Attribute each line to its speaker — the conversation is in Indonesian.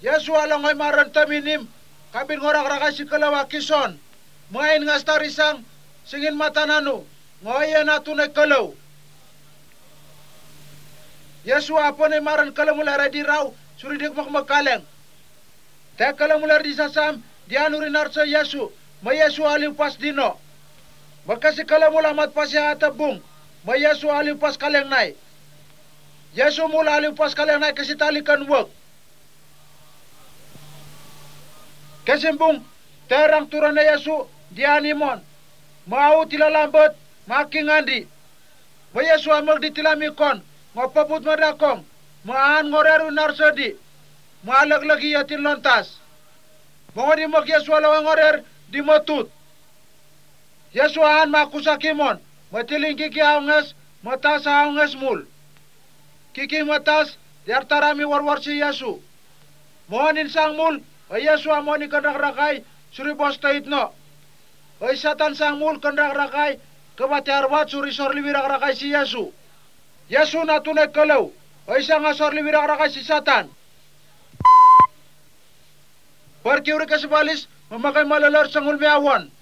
Speaker 1: Yesu alangay maran taminim, kabin ngorak rakai si kalawa kison, main ngastarisang, singin matananu, ngoyen natunay kalaw. Yesu apon ay maran kalamulera di raw, suridik makmakaleng. Te kalamulera di sasam, dianurin arsa Yesu, may Yesu aliw pas dino. Magkasi kalamula matpas ya atabung, may Yesu aliw pas kaleng nay. Yesu mula aliw pas kaleng nay kasi talikan wag. Kesimbung, terang turan na Yesu, dianimon, mau tilalambot, makingandi. May Yesu amal di tilamikon, ngopaput madakong, maan ngoreru narsadi, maalaglagi yatin lontas. Mga di mag Yesu alawang ngorer, di matut. Yesu aan makusakimon, matiling kiki aungas, matas aungas mul. Kiki matas, diartarami warwar si Yesu. Mohanin sang mul, ay Yesu amoni kandak-rakay, suri bosta itno. Ay satan sang mul kandak-rakay, kabati arwat suri sorli wirak-rakay si Yesu. Yesu natunay kalaw, ay nga sorli wirak-rakay si satan. Parkiuri kasibalis, mamakai malalar sang ulmiawan.